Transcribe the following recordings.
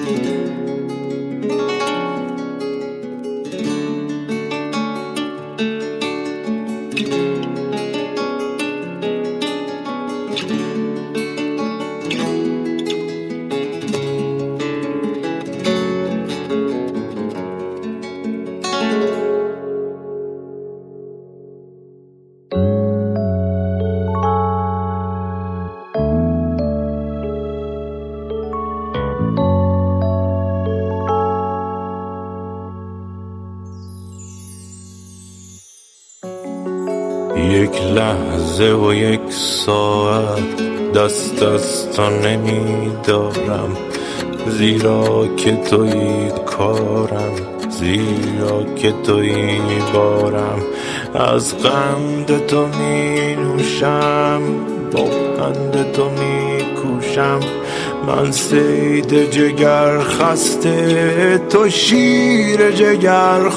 یک لحظه و یک ساعت دست از تو نمی دارم، زیرا که تویی کارم، زیرا که تویی بارم. از قند تو می نوشم، با پند تو می کوشم. من صید جگر خسته، تو شیر جگر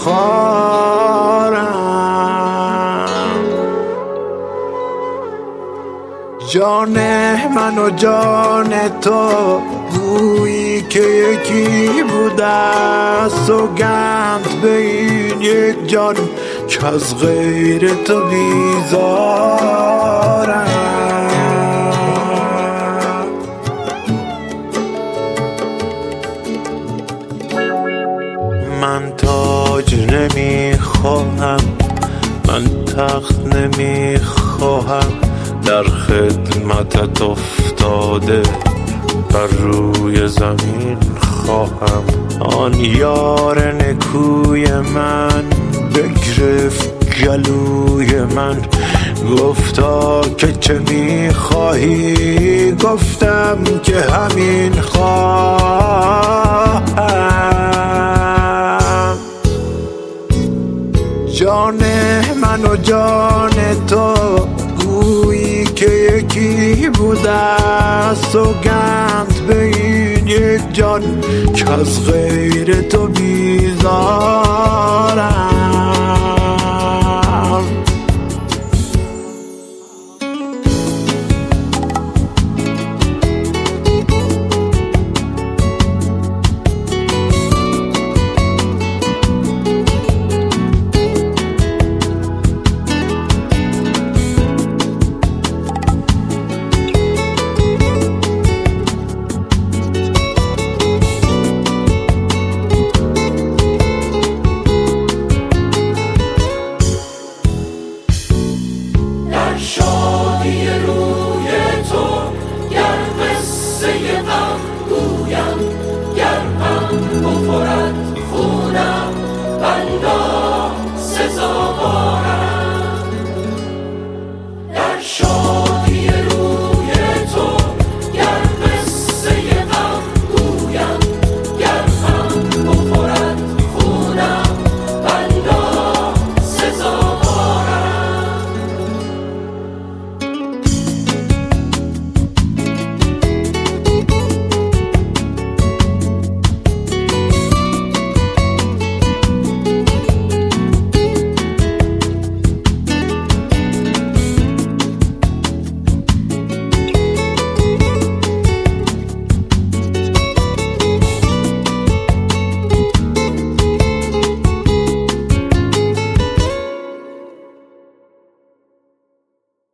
خوارم. جان من و جان تو گویی که یکی بوده، سوگند به این یک جان که از غیر تو بیزارم. من تاج نمیخواهم، من تخت نمیخواهم، در خدمتت افتاده بر روی زمین خواهم. آن یار نکوی من بگرفت گلوی من، گفتا که چه میخواهی؟ گفتم که همین خواهم. جان من و جان تو گویی که یکی بوده، سوگند به این یک جان که از غیر تو بیزارم.